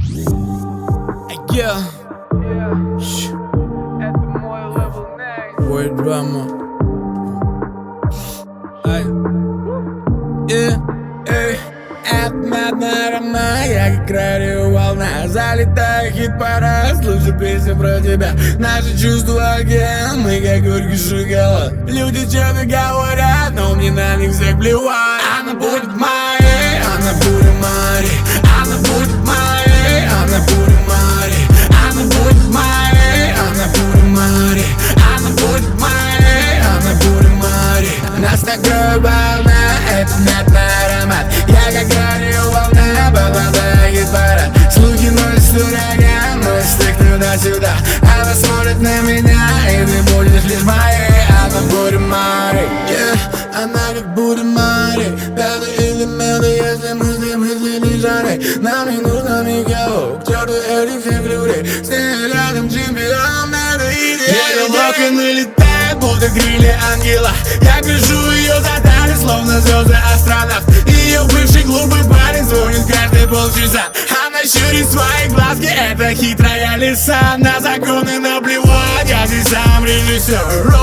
Yeah. Твой драма. Я как радиоволна, залетаю в хит-парад, слушаю песню про тебя. Наши чувства океан, мы как горький шоколад. Люди что-то говорят, но мне на них всех плевать. Она будет моей, она будет моей, она будет моей, она будет моей, она будет моей, она будет моей, она будет моей, она будет моей. Нас накроет волна, это мятный аромат. Я как радиоволна, попадаю в хит-парад. Слухи носят ураган, носят их туда-сюда. Она смотрит на меня, и ты будешь лишь моей. Она будет моей, она как будет моей. Пятый элемент, если мысли лежали. Нам не нужно никого, к черту этих всех людей. С ней рядом чемпион, это идея. Окон летает, будто крылья ангела. Я гляжу ее за талию, словно звезды астронавт. Ее бывший глупый парень звонит каждые полчаса. Она щурит свои глазки, это хитрая лиса. На законы наплевать, я здесь сам режиссер.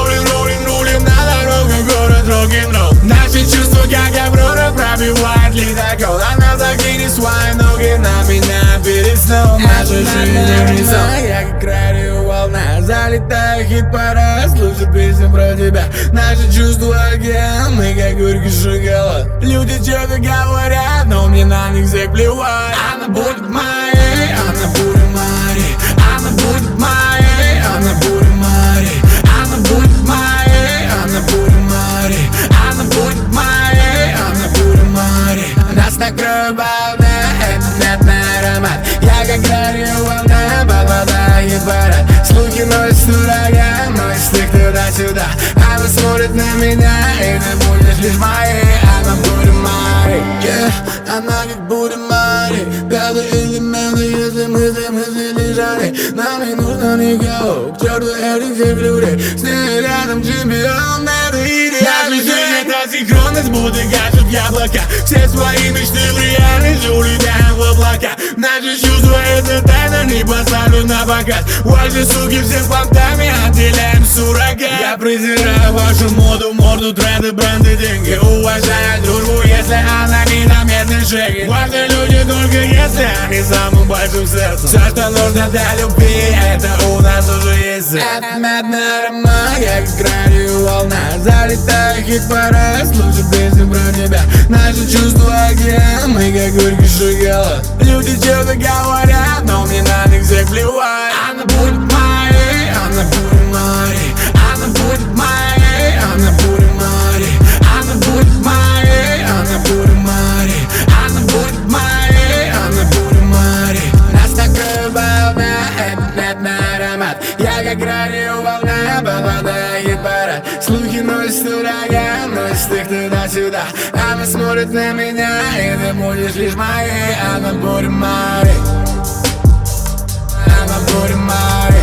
Рулим на дорогу, город рок-н-ролл. Наши чувства, как Аврора, пробивает ледокол. Она закинет свои ноги на меня перед сном. Наша жизнь горизонт. Я как радиоволна, залетаю в хит-парад, слушаю песню про тебя. Наши чувства океан, мы как горький шоколад. Люди что-то говорят, но мне на них всех плевать. Она будет моей, она будет моей, она будет моей, она будет моей, она будет моей, она будет моей, она будет моей, она будет моей. Нас накроет волна, это мятный аромат. Я как радиоволна, попадаю в хит-парад. Слухи носят ураган, носят их туда-сюда. Она смотрит на меня, и ты будешь лишь моей. Она будет моей, она как будет моей. Пятый элемент, если мысли лежали. Нам не нужно никого, к черту этих всех людей. С ней рядом чемпион, это идея. Наша жизнь это синхронность, будто гашут яблока. Все свои мечты в реальность улетаем в облака. Наши чувства это тайна, не поставлю на показ. Ваши суки все с понтами, отделяем суррогат. Я презираю вашу моду, морду, тренды, бренды, деньги. Уважаю дружбу, если она не заметный шаги. Важны люди только если они самым большим сердцем. Все, что нужно для любви, это у нас уже есть. Это мятный аромат, я как радиоволна. Залетаю в хит-парад, слушаю песню про тебя. Наши чувства океан, мы как горький шоколад. Люди что-то говорят, но мне на них всех плевать. Она будет моей, она будет моей, она будет моей, она будет моей, она будет моей, она будет моей, она будет моей, она будет моей. Нас накроет волна, это мятный аромат. Я как радиоволна, попадаю в хит-парад. Слухи носят ураган, носят их туда-сюда. Она смотрит на меня, и ты будешь лишь моей. Она будет моей, она будет моей.